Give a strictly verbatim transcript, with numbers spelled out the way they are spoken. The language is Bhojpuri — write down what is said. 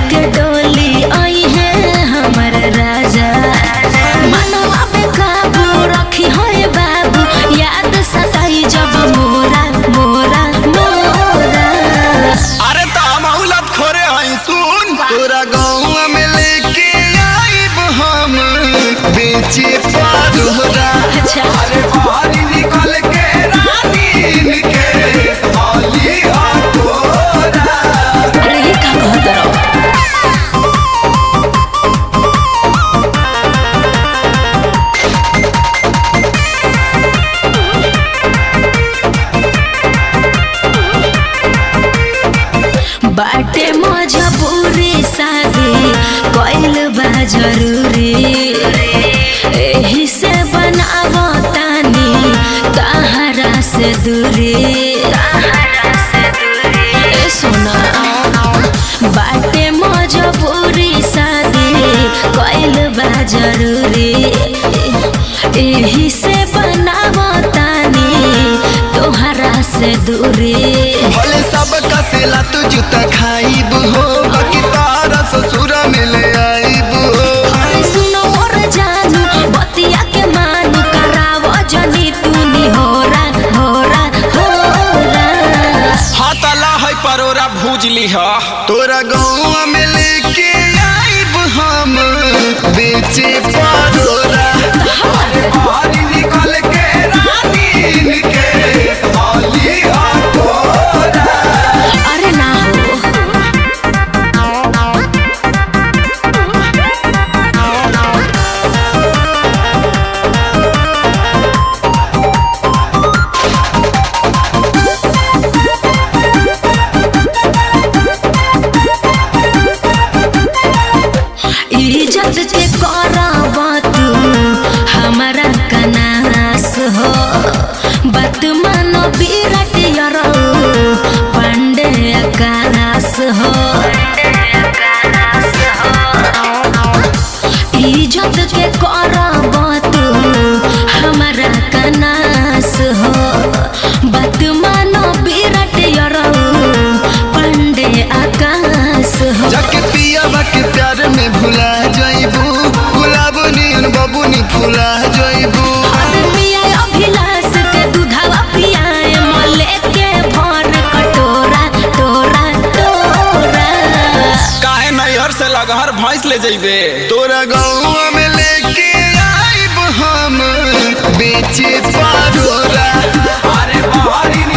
लेके डोली आई है हमर राजा मनवा पे काबू रखी होए बाबू याद सताई जब मोरा मोरा मोरा। अरे तो मौलत खोरे हई सुन तोरा गाँव में लेके आइब हम बेचे पारोरा। अच्छा अरे बाहर निकल के रानी के हाली हाथोरा। अरे ये का कहत रहो बाटे मजबूरी शादी कइल बा जरूरी एही से बनावो तानी तहरा से दूरी ए सोना बाटे मजबूरी शादी कइल बा जरूरी एही से बनावो तानी तोहरा से दूरी। भले सब कसेला तू जूता खाइब हो बाकी तारा ससुर मिले आइब हो। अरे सुनो और जानू बतिया के मानू करावो जनी तूनी होरा होरा होरा। हाँ तला है परोरा भूजली है तोरा गाँव में लेके आइब हम बेचे परोरा। बाहर निकल के रानी के हाली हाथोरा। अरे ना हो इज्जत के करब तू हमारा कनास हो बात मानो विराट यारो पांडे आकाश हो। इज्जत के करब तू हमारा कनास हो बात मानो विराट यारो पांडे आकाश हो। जाके पिया के प्यार में भुला जाइबू गुलाब नियन बबुनी फुला जाइबू। पिया अभिलाष के दूधवा पियाए मले के भर कटोरा टोरा टोरा। काहे नैहर से लगहर भैंस ले जइबे तोरा गाँव में लेके आइब हम बेचे परोरा। अरे बाहर